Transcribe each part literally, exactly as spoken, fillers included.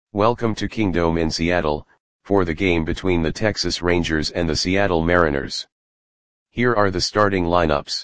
Welcome to Kingdome in Seattle, for the game between the Texas Rangers and the Seattle Mariners. Here are the starting lineups.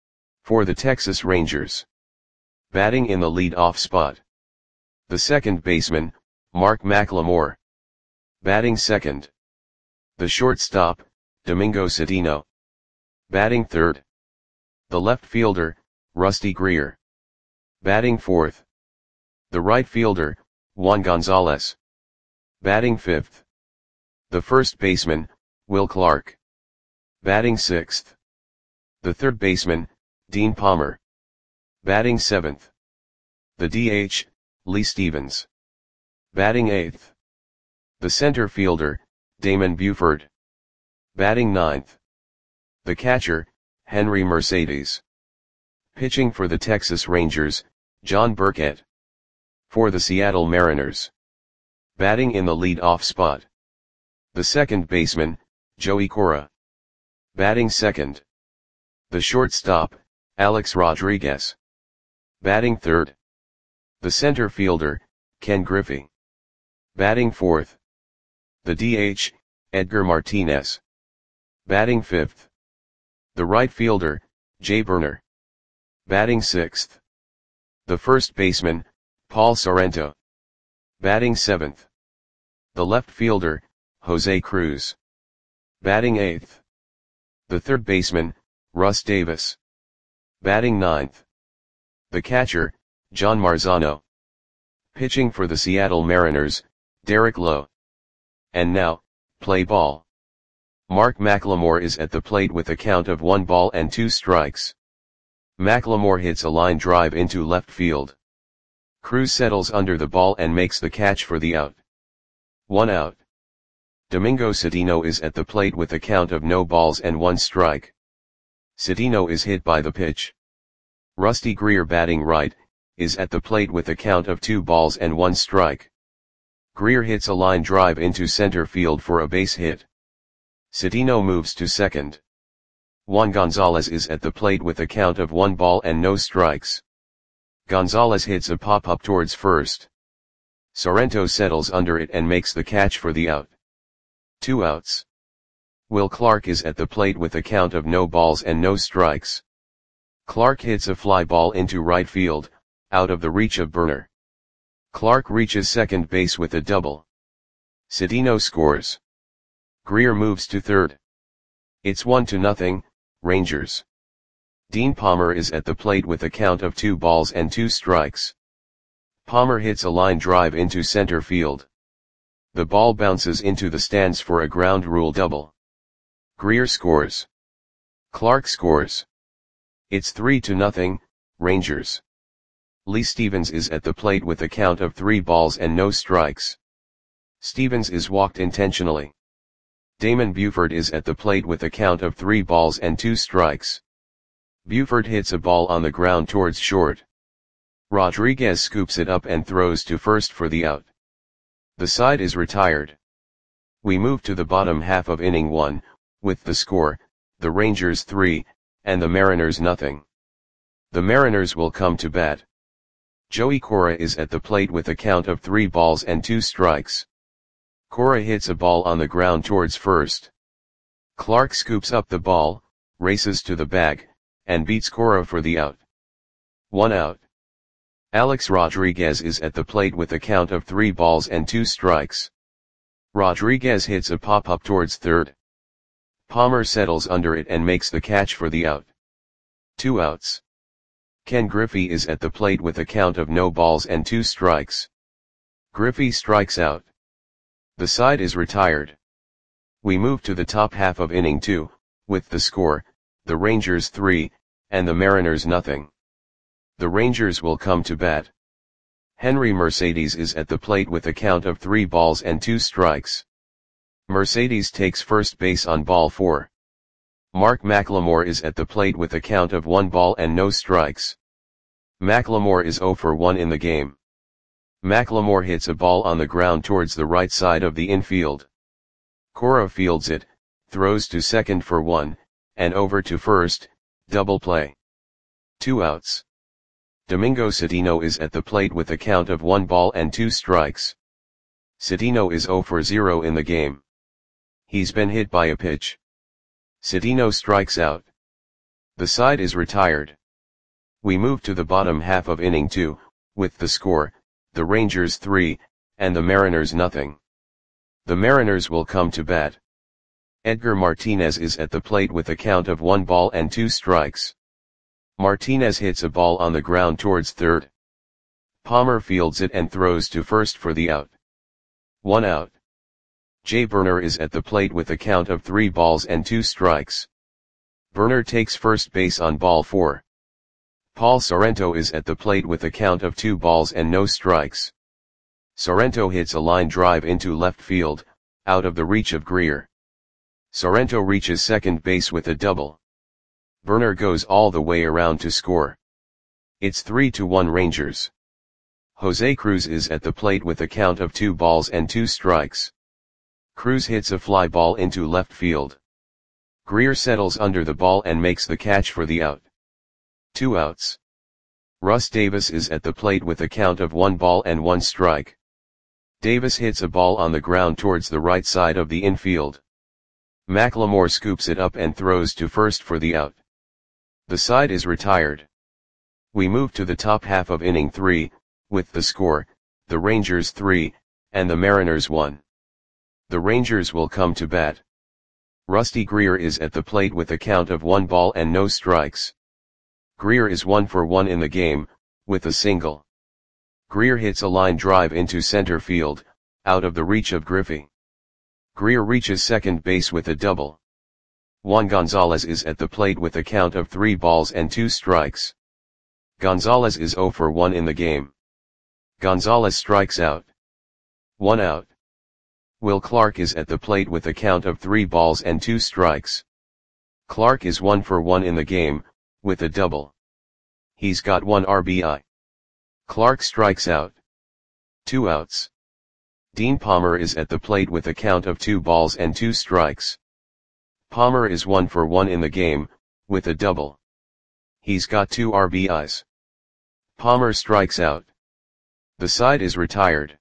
For the Texas Rangers. Batting in the lead-off spot. The second baseman, Mark McLemore. Batting second. The shortstop, Domingo Cedeno. Batting third. The left fielder, Rusty Greer. Batting fourth. The right fielder, Juan Gonzalez. Batting fifth. The first baseman, Will Clark. Batting sixth. The third baseman, Dean Palmer. Batting seventh. The D H, Lee Stevens. Batting eighth. The center fielder, Damon Buford. Batting ninth. The catcher, Henry Mercedes. Pitching for the Texas Rangers, John Burkett. For the Seattle Mariners. Batting in the lead-off spot. The second baseman, Joey Cora. Batting second. The shortstop, Alex Rodriguez. Batting third. The center fielder, Ken Griffey. Batting fourth. The D H, Edgar Martinez. Batting fifth. The right fielder, Jay Burner. Batting sixth. The first baseman, Paul Sorrento. Batting seventh. The left fielder, Jose Cruz. Batting eighth. The third baseman, Russ Davis. Batting ninth. The catcher, John Marzano. Pitching for the Seattle Mariners, Derek Lowe. And now, play ball. Mark McLemore is at the plate with a count of one ball and two strikes. McLemore hits a line drive into left field. Cruz settles under the ball and makes the catch for the out. One out. Domingo Cedeno is at the plate with a count of no balls and one strike. Cedeno is hit by the pitch. Rusty Greer, batting right, is at the plate with a count of two balls and one strike. Greer hits a line drive into center field for a base hit. Cedeno moves to second. Juan Gonzalez is at the plate with a count of one ball and no strikes. Gonzalez hits a pop-up towards first. Sorrento settles under it and makes the catch for the out. Two outs. Will Clark is at the plate with a count of no balls and no strikes. Clark hits a fly ball into right field, out of the reach of Burner. Clark reaches second base with a double. Cedeno scores. Greer moves to third. It's one to nothing, Rangers. Dean Palmer is at the plate with a count of two balls and two strikes. Palmer hits a line drive into center field. The ball bounces into the stands for a ground rule double. Greer scores. Clark scores. It's three to nothing, Rangers. Lee Stevens is at the plate with a count of three balls and no strikes. Stevens is walked intentionally. Damon Buford is at the plate with a count of three balls and two strikes. Buford hits a ball on the ground towards short. Rodriguez scoops it up and throws to first for the out. The side is retired. We move to the bottom half of inning one, with the score, the Rangers three, and the Mariners nothing. The Mariners will come to bat. Joey Cora is at the plate with a count of three balls and two strikes. Cora hits a ball on the ground towards first. Clark scoops up the ball, races to the bag, and beats Cora for the out. One out. Alex Rodriguez is at the plate with a count of three balls and two strikes. Rodriguez hits a pop-up towards third. Palmer settles under it and makes the catch for the out. Two outs. Ken Griffey is at the plate with a count of no balls and two strikes. Griffey strikes out. The side is retired. We move to the top half of inning two, with the score, the Rangers three, and the Mariners nothing. The Rangers will come to bat. Henry Mercedes is at the plate with a count of three balls and two strikes. Mercedes takes first base on ball four. Mark McLemore is at the plate with a count of one ball and no strikes. McLemore is zero for one in the game. McLemore hits a ball on the ground towards the right side of the infield. Cora fields it, throws to second for one, and over to first, double play. Two outs. Domingo Cedeno is at the plate with a count of one ball and two strikes. Citino is zero for zero in the game. He's been hit by a pitch. Citino strikes out. The side is retired. We move to the bottom half of inning two, with the score, the Rangers three, and the Mariners nothing. The Mariners will come to bat. Edgar Martinez is at the plate with a count of one ball and two strikes. Martinez hits a ball on the ground towards third. Palmer fields it and throws to first for the out. One out. Jay Burner is at the plate with a count of three balls and two strikes. Burner takes first base on ball four. Paul Sorrento is at the plate with a count of two balls and no strikes. Sorrento hits a line drive into left field, out of the reach of Greer. Sorrento reaches second base with a double. Burner goes all the way around to score. It's three to one Rangers. Jose Cruz is at the plate with a count of two balls and two strikes. Cruz hits a fly ball into left field. Greer settles under the ball and makes the catch for the out. Two outs. Russ Davis is at the plate with a count of one ball and one strike. Davis hits a ball on the ground towards the right side of the infield. McLemore scoops it up and throws to first for the out. The side is retired. We move to the top half of inning three, with the score, the Rangers three, and the Mariners one. The Rangers will come to bat. Rusty Greer is at the plate with a count of one ball and no strikes. Greer is one for one in the game, with a single. Greer hits a line drive into center field, out of the reach of Griffey. Greer reaches second base with a double. Juan Gonzalez is at the plate with a count of three balls and two strikes. Gonzalez is zero for one in the game. Gonzalez strikes out. One out. Will Clark is at the plate with a count of three balls and two strikes. Clark is one for one in the game, with a double. He's got one R B I. Clark strikes out. Two outs. Dean Palmer is at the plate with a count of two balls and two strikes. Palmer is one for one in the game, with a double. He's got two R B Is. Palmer strikes out. The side is retired.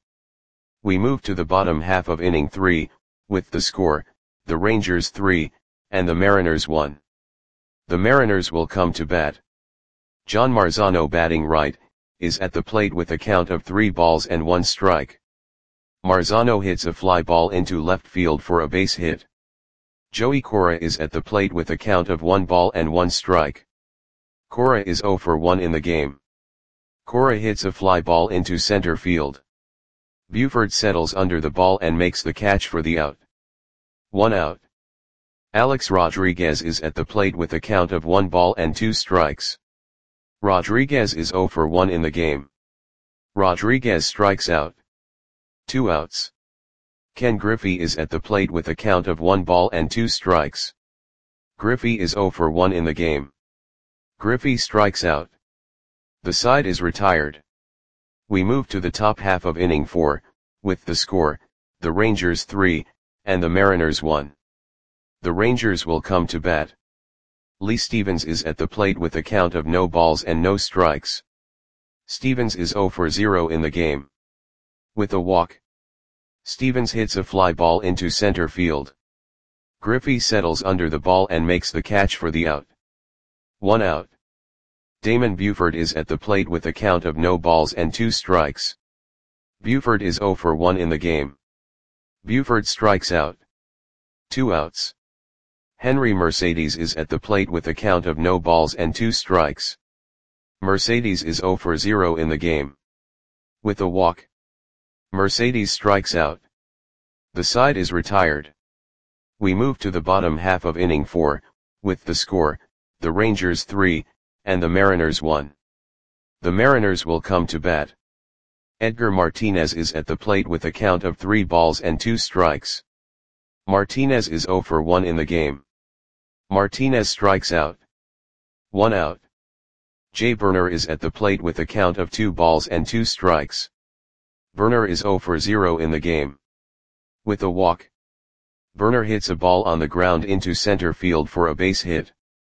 We move to the bottom half of inning three, with the score, the Rangers three, and the Mariners one. The Mariners will come to bat. John Marzano, batting right, is at the plate with a count of three balls and one strike. Marzano hits a fly ball into left field for a base hit. Joey Cora is at the plate with a count of one ball and one strike. Cora is zero for one in the game. Cora hits a fly ball into center field. Buford settles under the ball and makes the catch for the out. One out. Alex Rodriguez is at the plate with a count of one ball and two strikes. Rodriguez is zero for one in the game. Rodriguez strikes out. Two outs. Ken Griffey is at the plate with a count of one ball and two strikes. Griffey is zero for one in the game. Griffey strikes out. The side is retired. We move to the top half of inning four, with the score, the Rangers three, and the Mariners one. The Rangers will come to bat. Lee Stevens is at the plate with a count of no balls and no strikes. Stevens is zero for zero in the game. With a walk. Stevens hits a fly ball into center field. Griffey settles under the ball and makes the catch for the out. One out. Damon Buford is at the plate with a count of no balls and two strikes. Buford is zero for one in the game. Buford strikes out. Two outs. Henry Mercedes is at the plate with a count of no balls and two strikes. Mercedes is zero for zero in the game. With a walk. Mercedes strikes out. The side is retired. We move to the bottom half of inning four, with the score, the Rangers three, and the Mariners one. The Mariners will come to bat. Edgar Martinez is at the plate with a count of three balls and two strikes. Martinez is zero for one in the game. Martinez strikes out. One out. Jay Burner is at the plate with a count of two balls and two strikes. Burner is zero for zero in the game. With a walk. Burner hits a ball on the ground into center field for a base hit.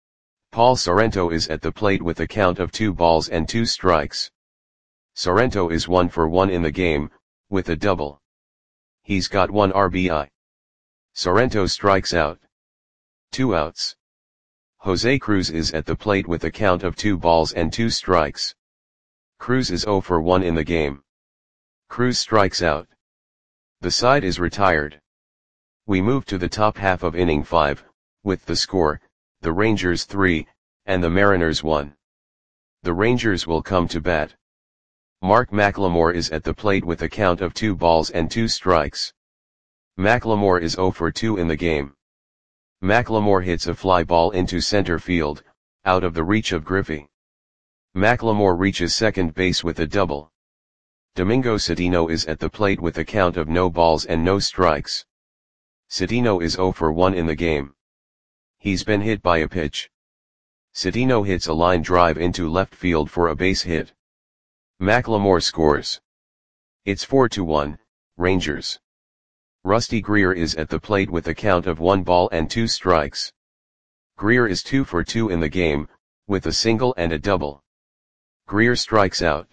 Paul Sorrento is at the plate with a count of two balls and two strikes. Sorrento is one for one in the game, with a double. He's got one R B I. Sorrento strikes out. Two outs. Jose Cruz is at the plate with a count of two balls and two strikes. Cruz is oh for one in the game. Cruz strikes out. The side is retired. We move to the top half of inning five, with the score, the Rangers three, and the Mariners one. The Rangers will come to bat. Mark McLemore is at the plate with a count of two balls and two strikes. McLemore is oh for two in the game. McLemore hits a fly ball into center field, out of the reach of Griffey. McLemore reaches second base with a double. Domingo Citino is at the plate with a count of no balls and no strikes. Citino is oh for one in the game. He's been hit by a pitch. Citino hits a line drive into left field for a base hit. McLemore scores. It's four to one, Rangers. Rusty Greer is at the plate with a count of one ball and two strikes. Greer is two for two in the game, with a single and a double. Greer strikes out.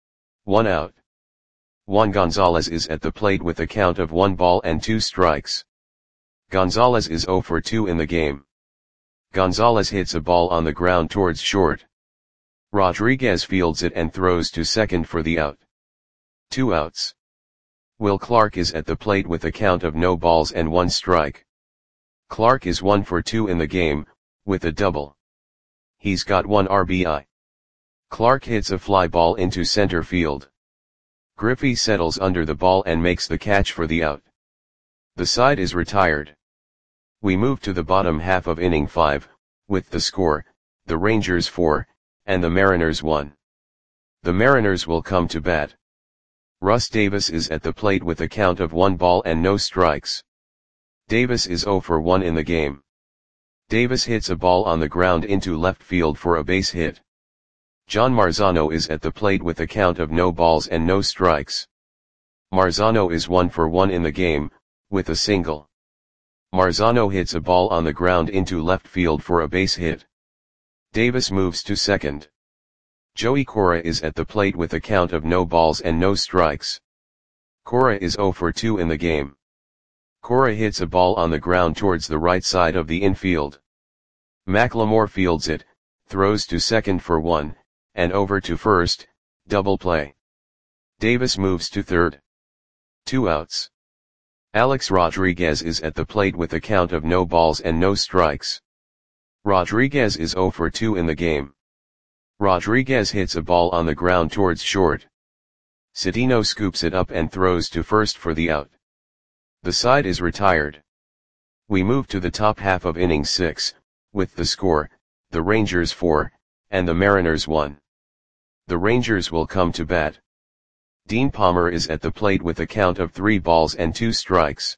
One out. Juan Gonzalez is at the plate with a count of one ball and two strikes. Gonzalez is oh for two in the game. Gonzalez hits a ball on the ground towards short. Rodriguez fields it and throws to second for the out. Two outs. Will Clark is at the plate with a count of no balls and one strike. Clark is one for two in the game, with a double. He's got one R B I. Clark hits a fly ball into center field. Griffey settles under the ball and makes the catch for the out. The side is retired. We move to the bottom half of inning five, with the score, the Rangers four, and the Mariners one. The Mariners will come to bat. Russ Davis is at the plate with a count of one ball and no strikes. Davis is oh for one in the game. Davis hits a ball on the ground into left field for a base hit. John Marzano is at the plate with a count of no balls and no strikes. Marzano is one for one in the game, with a single. Marzano hits a ball on the ground into left field for a base hit. Davis moves to second. Joey Cora is at the plate with a count of no balls and no strikes. Cora is oh for two in the game. Cora hits a ball on the ground towards the right side of the infield. McLemore fields it, throws to second for one, and over to first, double play. Davis moves to third. Two outs. Alex Rodriguez is at the plate with a count of no balls and no strikes. Rodriguez is oh for two in the game. Rodriguez hits a ball on the ground towards short. Citino scoops it up and throws to first for the out. The side is retired. We move to the top half of inning six, with the score, the Rangers four, and the Mariners one. The Rangers will come to bat. Dean Palmer is at the plate with a count of three balls and two strikes.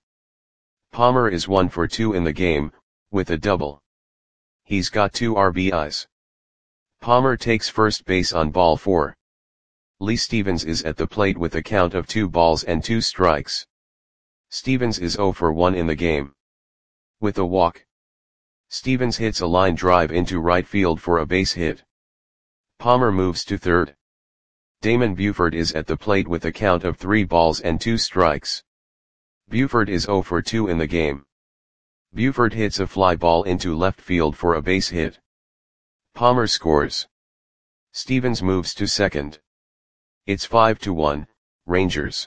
Palmer is one for two in the game, with a double. He's got two R B Is. Palmer takes first base on ball four. Lee Stevens is at the plate with a count of two balls and two strikes. Stevens is oh for one in the game. With a walk. Stevens hits a line drive into right field for a base hit. Palmer moves to third. Damon Buford is at the plate with a count of three balls and two strikes. Buford is oh for two in the game. Buford hits a fly ball into left field for a base hit. Palmer scores. Stevens moves to second. It's five to one, Rangers.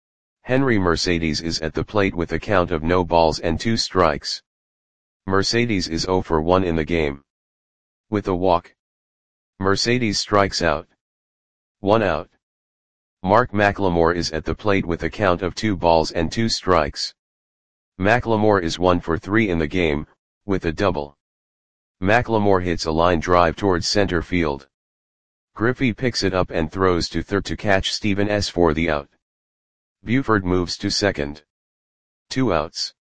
Henry Mercedes is at the plate with a count of no balls and two strikes. Mercedes is oh for one in the game. With a walk. Mercedes strikes out. One out. Mark McLemore is at the plate with a count of two balls and two strikes. McLemore is one for three in the game, with a double. McLemore hits a line drive towards center field. Griffey picks it up and throws to third to catch Stevens for the out. Buford moves to second. Two outs.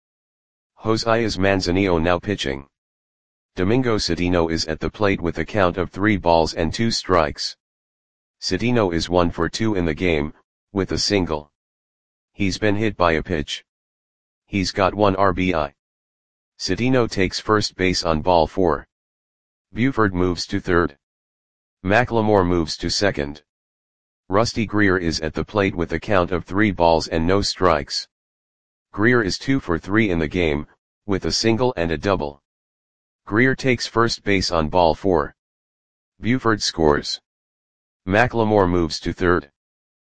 Josias Manzanillo now pitching. Domingo Citino is at the plate with a count of three balls and two strikes. Citino is one for two in the game, with a single. He's been hit by a pitch. He's got one R B I. Citino takes first base on ball four. Buford moves to third. McLemore moves to second. Rusty Greer is at the plate with a count of three balls and no strikes. Greer is two for three in the game, with a single and a double. Greer takes first base on ball four. Buford scores. McLemore moves to third.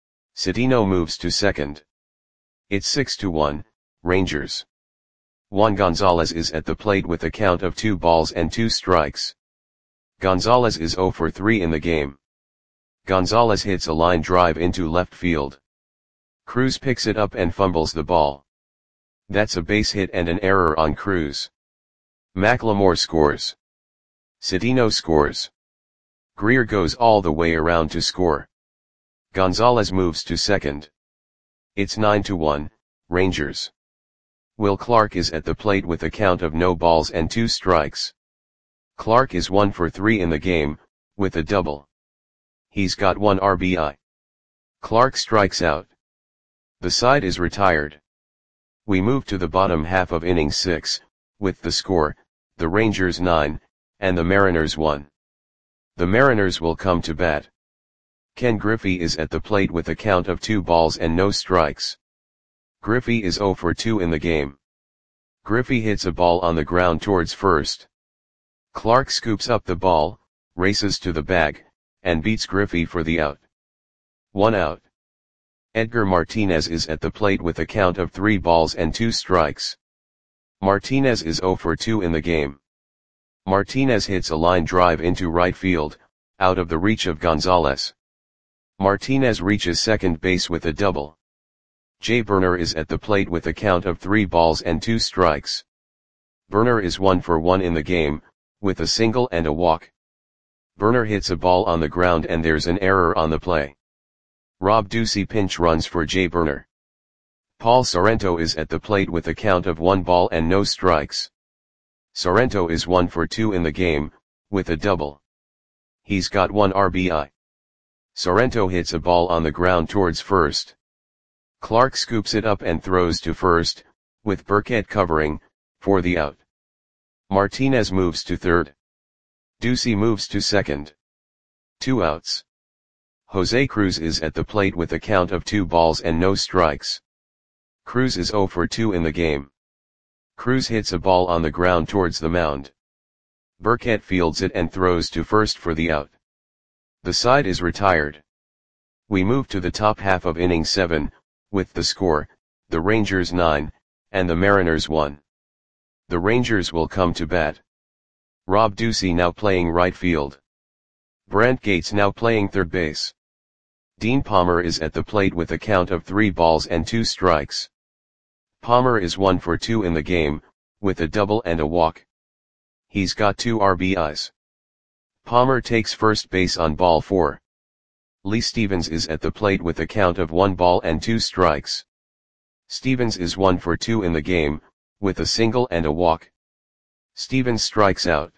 Cedeno moves to second. It's six to one, Rangers. Juan Gonzalez is at the plate with a count of two balls and two strikes. Gonzalez is zero for three in the game. Gonzalez hits a line drive into left field. Cruz picks it up and fumbles the ball. That's a base hit and an error on Cruz. McLemore scores. Cedeno scores. Greer goes all the way around to score. Gonzalez moves to second. It's nine to one, Rangers. Will Clark is at the plate with a count of no balls and two strikes. Clark is one for three in the game, with a double. He's got one R B I. Clark strikes out. The side is retired. We move to the bottom half of inning six, with the score, the Rangers nine, and the Mariners one. The Mariners will come to bat. Ken Griffey is at the plate with a count of two balls and no strikes. Griffey is zero for two in the game. Griffey hits a ball on the ground towards first. Clark scoops up the ball, races to the bag, and beats Griffey for the out. One out. Edgar Martinez is at the plate with a count of three balls and two strikes. Martinez is zero for two in the game. Martinez hits a line drive into right field, out of the reach of Gonzalez. Martinez reaches second base with a double. Jay Burner is at the plate with a count of three balls and two strikes. Burner is one for one in the game, with a single and a walk. Burner hits a ball on the ground and there's an error on the play. Rob Ducey pinch runs for Jay Burner. Paul Sorrento is at the plate with a count of one ball and no strikes. Sorrento is one for two in the game, with a double. He's got one R B I. Sorrento hits a ball on the ground towards first. Clark scoops it up and throws to first, with Burkett covering, for the out. Martinez moves to third. Ducey moves to second. Two outs. Jose Cruz is at the plate with a count of two balls and no strikes. Cruz is zero for two in the game. Cruz hits a ball on the ground towards the mound. Burkett fields it and throws to first for the out. The side is retired. We move to the top half of inning seven, with the score, the Rangers nine, and the Mariners one. The Rangers will come to bat. Rob Ducey now playing right field. Brent Gates now playing third base. Dean Palmer is at the plate with a count of three balls and two strikes. Palmer is one for two in the game, with a double and a walk. He's got two R B Is. Palmer takes first base on ball four. Lee Stevens is at the plate with a count of one ball and two strikes. Stevens is one for two in the game, with a single and a walk. Stevens strikes out.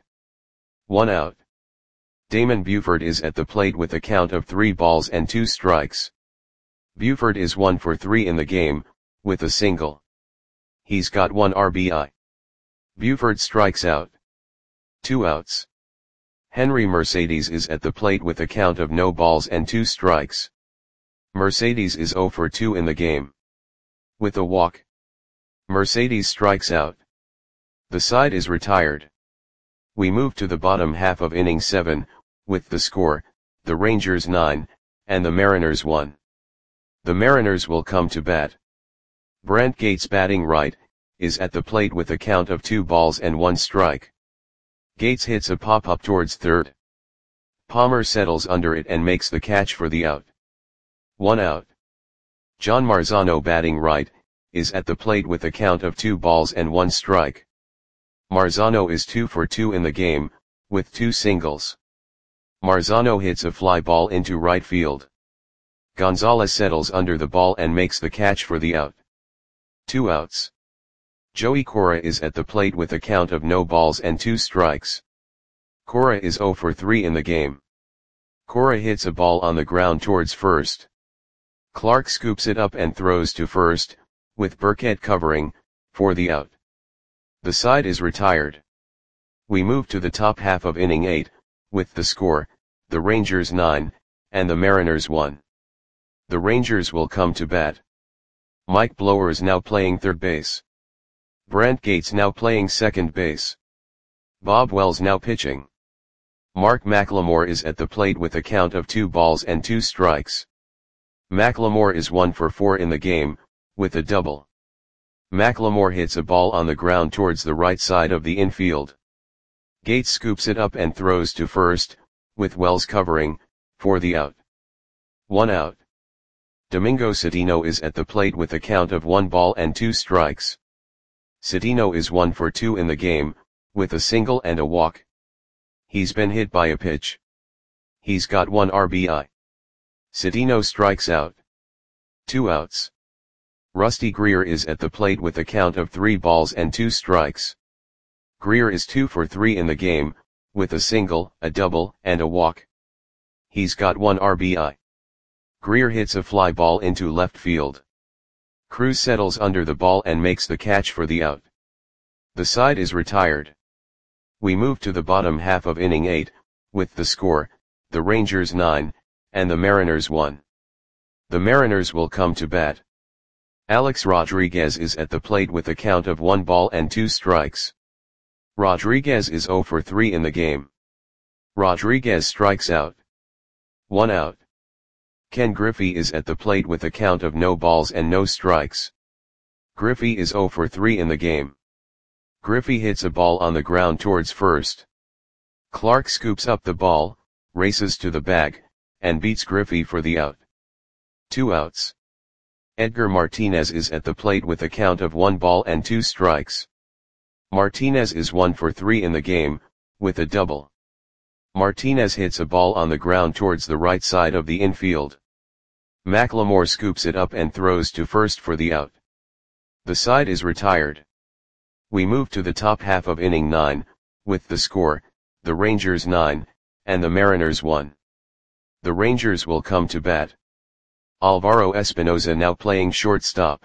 One out. Damon Buford is at the plate with a count of three balls and two strikes. Buford is one for three in the game, with a single. He's got one R B I. Buford strikes out. Two outs. Henry Mercedes is at the plate with a count of no balls and two strikes. Mercedes is zero for two in the game. With a walk. Mercedes strikes out. The side is retired. We move to the bottom half of inning seven, with the score, the Rangers nine, and the Mariners one. The Mariners will come to bat. Brent Gates batting right, is at the plate with a count of two balls and one strike. Gates hits a pop-up towards third. Palmer settles under it and makes the catch for the out. One out. John Marzano batting right, is at the plate with a count of two balls and one strike. Marzano is two for two in the game, with two singles. Marzano hits a fly ball into right field. Gonzalez settles under the ball and makes the catch for the out. Two outs. Joey Cora is at the plate with a count of no balls and two strikes. Cora is zero for three in the game. Cora hits a ball on the ground towards first. Clark scoops it up and throws to first, with Burkett covering, for the out. The side is retired. We move to the top half of inning eight, with the score, the Rangers nine, and the Mariners one. The Rangers will come to bat. Mike Blowers now playing third base. Brent Gates now playing second base. Bob Wells now pitching. Mark McLemore is at the plate with a count of two balls and two strikes. McLemore is one for four in the game, with a double. McLemore hits a ball on the ground towards the right side of the infield. Gates scoops it up and throws to first, with Wells covering, for the out. One out. Domingo Citino is at the plate with a count of one ball and two strikes. Citino is one for two in the game, with a single and a walk. He's been hit by a pitch. He's got one R B I. Citino strikes out. Two outs. Rusty Greer is at the plate with a count of three balls and two strikes. Greer is two for three in the game, with a single, a double, and a walk. He's got one R B I. Greer hits a fly ball into left field. Cruz settles under the ball and makes the catch for the out. The side is retired. We move to the bottom half of inning eight, with the score, the Rangers nine, and the Mariners one. The Mariners will come to bat. Alex Rodriguez is at the plate with a count of one ball and two strikes. Rodriguez is zero for three in the game. Rodriguez strikes out. One out. Ken Griffey is at the plate with a count of no balls and no strikes. Griffey is zero for three in the game. Griffey hits a ball on the ground towards first. Clark scoops up the ball, races to the bag, and beats Griffey for the out. Two outs. Edgar Martinez is at the plate with a count of one ball and two strikes. Martinez is one for three in the game, with a double. Martinez hits a ball on the ground towards the right side of the infield. McLemore scoops it up and throws to first for the out. The side is retired. We move to the top half of inning nine, with the score, the Rangers nine, and the Mariners one. The Rangers will come to bat. Alvaro Espinoza now playing shortstop.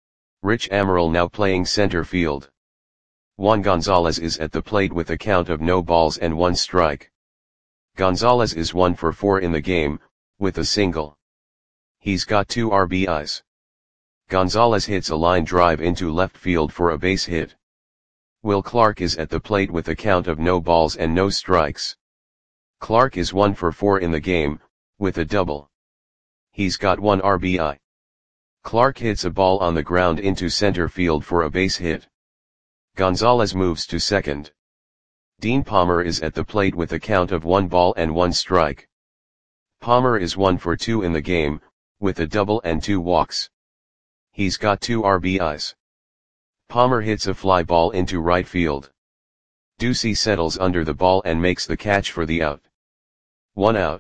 Rich Amaral now playing center field. Juan Gonzalez is at the plate with a count of no balls and one strike. Gonzalez is one for four in the game, with a single. He's got two R B Is. Gonzalez hits a line drive into left field for a base hit. Will Clark is at the plate with a count of no balls and no strikes. Clark is one for four in the game, with a double. He's got one R B I. Clark hits a ball on the ground into center field for a base hit. Gonzalez moves to second. Dean Palmer is at the plate with a count of one ball and one strike. Palmer is one for two in the game, with a double and two walks. He's got two R B Is. Palmer hits a fly ball into right field. Ducey settles under the ball and makes the catch for the out. One out.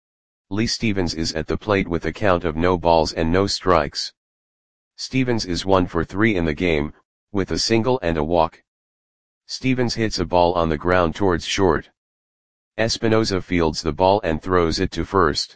Lee Stevens is at the plate with a count of no balls and no strikes. Stevens is one for three in the game, with a single and a walk. Stevens hits a ball on the ground towards short. Espinoza fields the ball and throws it to first.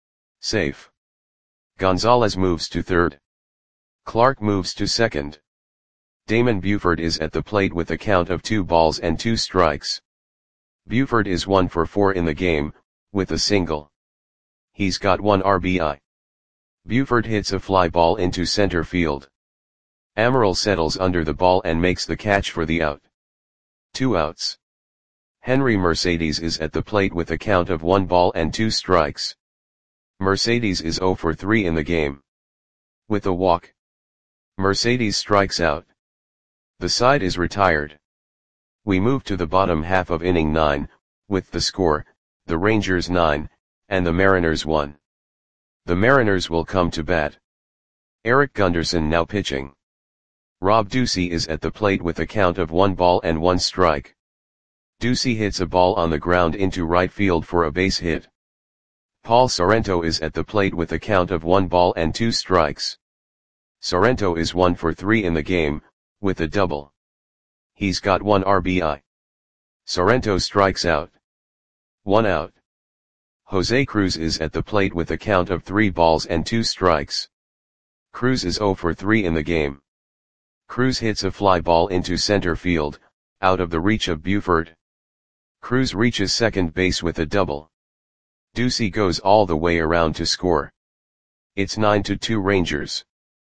Safe. Gonzalez moves to third. Clark moves to second. Damon Buford is at the plate with a count of two balls and two strikes. Buford is one for four in the game, with a single. He's got one R B I. Buford hits a fly ball into center field. Amaral settles under the ball and makes the catch for the out. Two outs. Henry Mercedes is at the plate with a count of one ball and two strikes. Mercedes is zero for three in the game. With a walk. Mercedes strikes out. The side is retired. We move to the bottom half of inning nine, with the score, the Rangers nine, and the Mariners one. The Mariners will come to bat. Eric Gunderson now pitching. Rob Ducey is at the plate with a count of one ball and one strike. Ducey hits a ball on the ground into right field for a base hit. Paul Sorrento is at the plate with a count of one ball and two strikes. Sorrento is one for three in the game, with a double. He's got one R B I. Sorrento strikes out. One out. Jose Cruz is at the plate with a count of three balls and two strikes. Cruz is zero for three in the game. Cruz hits a fly ball into center field, out of the reach of Buford. Cruz reaches second base with a double. Ducey goes all the way around to score. It's nine to two Rangers.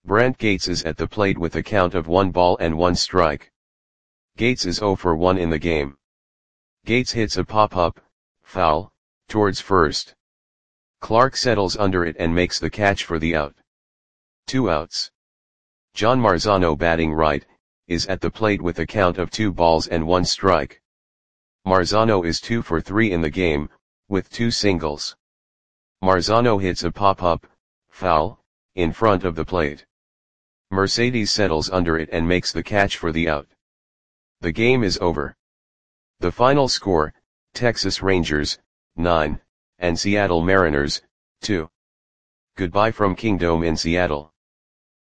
Brant Gates is at the plate with a count of one ball and one strike. Gates is zero for one in the game. Gates hits a pop-up, foul, towards first. Clark settles under it and makes the catch for the out. Two outs. John Marzano, batting right, is at the plate with a count of two balls and one strike. Marzano is two for three in the game, with two singles. Marzano hits a pop-up, foul, in front of the plate. Mercedes settles under it and makes the catch for the out. The game is over. The final score, Texas Rangers, nine, and Seattle Mariners, two. Goodbye from Kingdome in Seattle.